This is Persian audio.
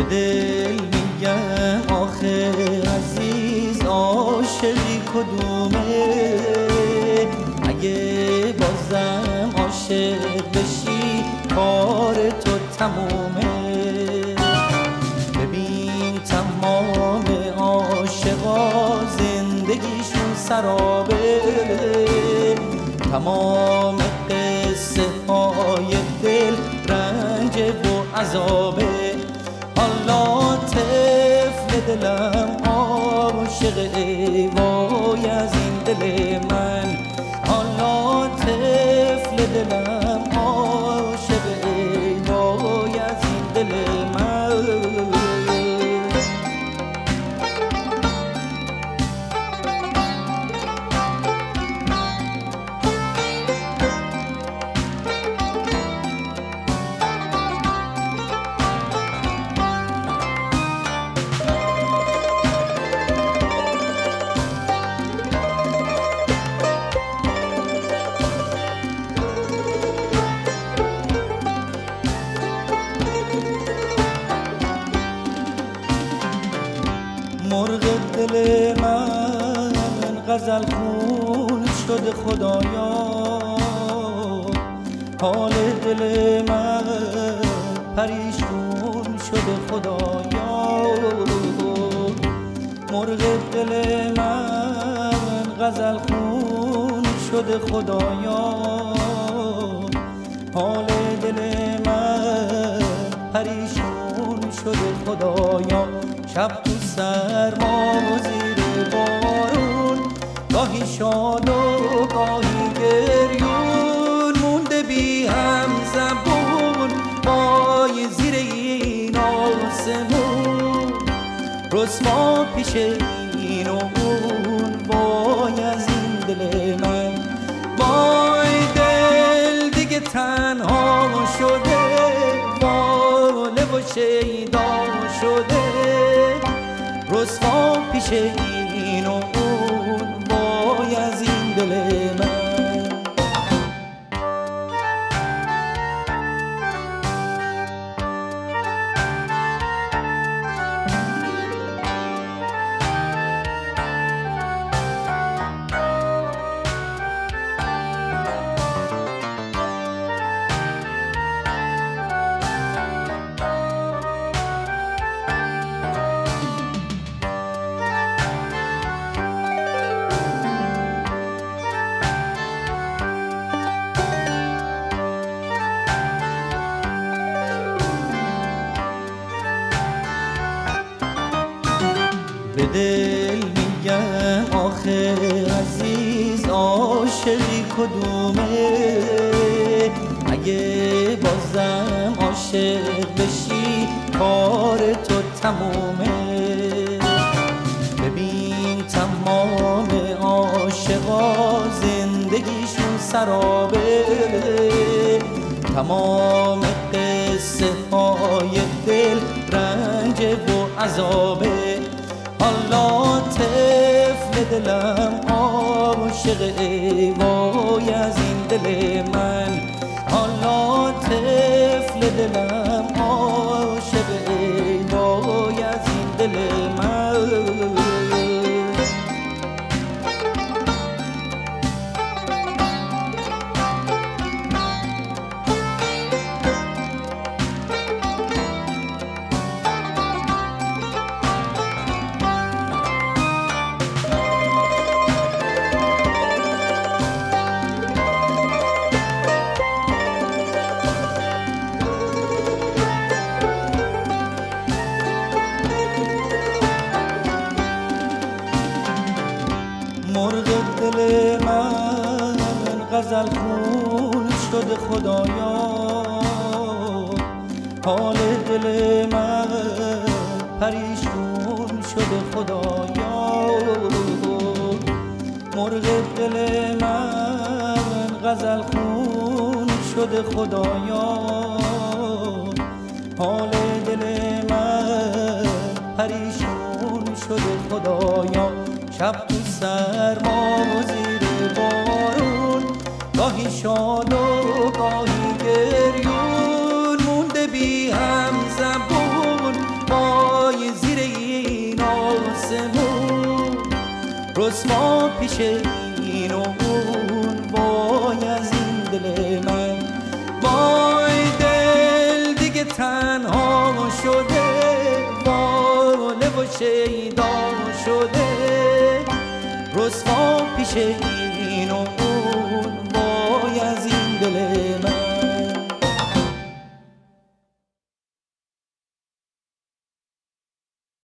به دل میگم آخه عزیز عاشقی کدومه؟ اگه بازم عاشق بشی کار تو تمومه. ببین تمام عاشقا زندگیشون سرابه، تمام قصه های دل رنج و عذابه. حالا طفل دلم عاشق ای وای از این دل من، حالا طفل دلم عاشق ای وای از این دل من. مرغ دل من غزل خون شده خدایا، حال دل من پریشون شده خدایا. مرغ دل من غزل خون شده خدایا، حال دل من پریشون شده خدایا. شب تو سرما و زیر بارون، گاهی شاد و گاهی گریون، مونده بی هم زبون پای زیر این آسمون. رسوا پیش این و اون وای از این دل من، وای دل دیگه تنها شده، واله و شیدا شده. رسوا پیش این و اون وای از این دل من. به دل میگم آخه عزیز عاشقی کدومه؟ اگه بازم عاشق بشی کار تو تمومه. ببین تمام عاشقا زندگیشون سرابه، تمام قصه های دل رنج و عذابه. حالا طفل دلم عاشق ای وای از این دل من، حالا طفل دلم عاشق ای وای از این دل من. مرغ دل من غزل خون شده خدایا، حال دل من پریشون شده خدایا. مرغ دل من غزل خون شده خدایا، حال دل من پریشون شده خدایا. شب تو سرما و زیر بارون، گاهی شاد و گاهی گریون، مونده بی هم زبون این و اون، وای از این دل من. وای دل دیگه تنها شده، واله و شیدا شده، رسوا پیش این و